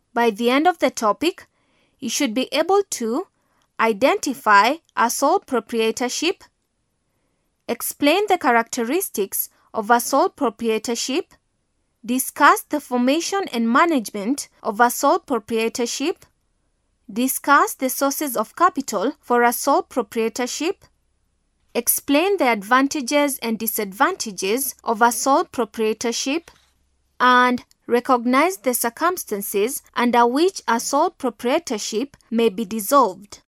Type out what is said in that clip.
By the end of the topic, you should be able to identify a sole proprietorship, explain the characteristics of a sole proprietorship, discuss the formation and management of a sole proprietorship, discuss the sources of capital for a sole proprietorship, explain the advantages and disadvantages of a sole proprietorship, and recognize the circumstances under which a sole proprietorship may be dissolved.